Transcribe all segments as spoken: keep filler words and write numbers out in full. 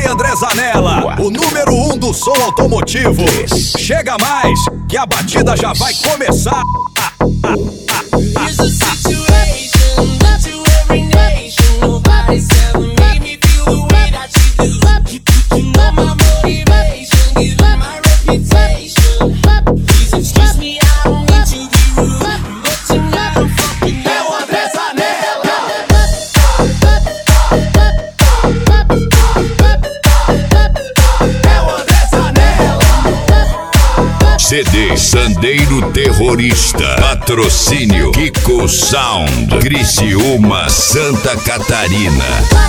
André Zanella, o número um do som automotivo. Chega mais, que a batida já vai começar. C D Sandeiro Terrorista. Patrocínio Kiko Sound. Criciúma, Santa Catarina.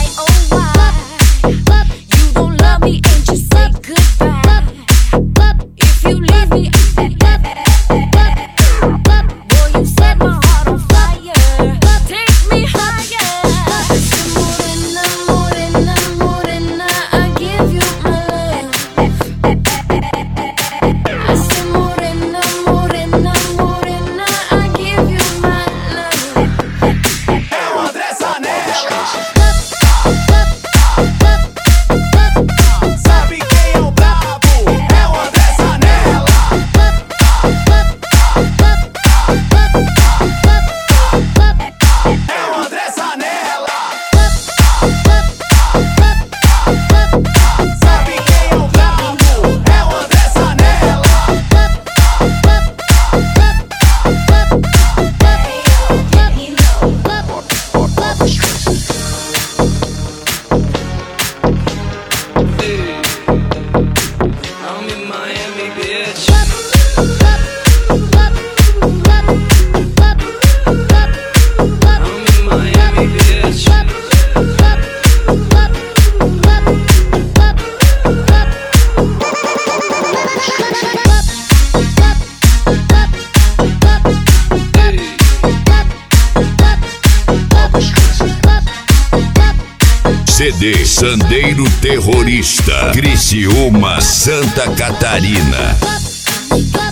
C D Sandeiro Terrorista. Criciúma, Santa Catarina.